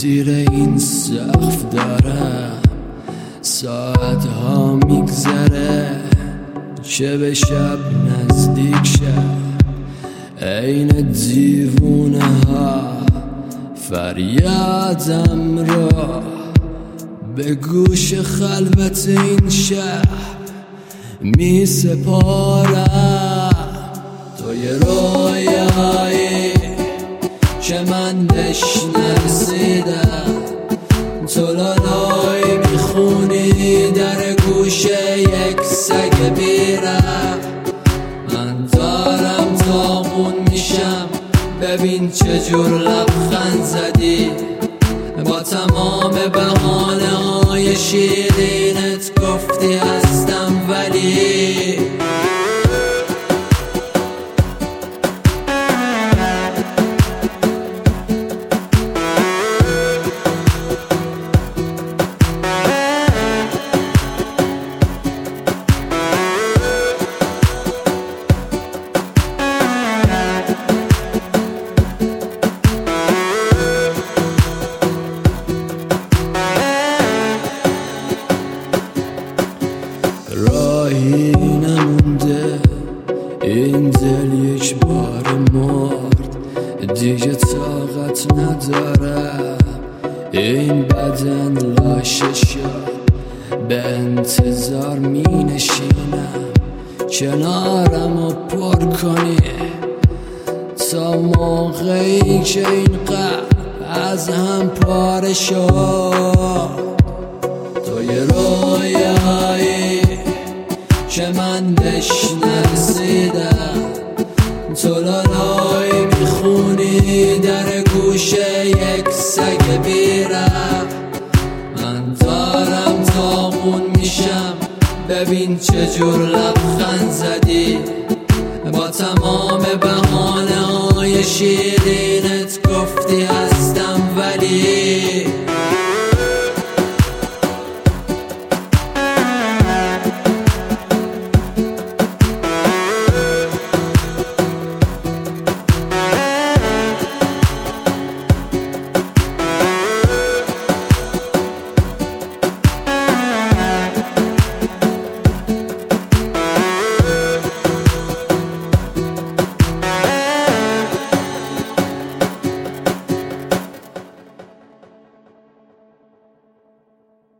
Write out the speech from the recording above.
زیر این سقف دارم ساعت ها میگذره چه به شب نزدیک شد عین دیوونه ها فریادم را به گوش خلوت این شهر می سپارم. توی رویایی که من بهش نرسیدم تو لالایی میخونی در گوش یک سگ بیرم. من دارم داغون میشم ببین چجور لبخند زدی با تمام بهانه های شیرینت گفتی هستم ولی راهی نمونده این دل یک بار مرد دیگه طاقت ندارم این بدن لاشه شد به انتظار می نشینم کنارم رو پر کنی تا موقعی که این قلب از هم پاره شد. توی رویایی که من بهش نرسیدم تو لالایی میخونی در گوش یک سگ بیرم. من دارم داغون میشم ببین چجور لبخند زدی با تمام بهانه های شیرین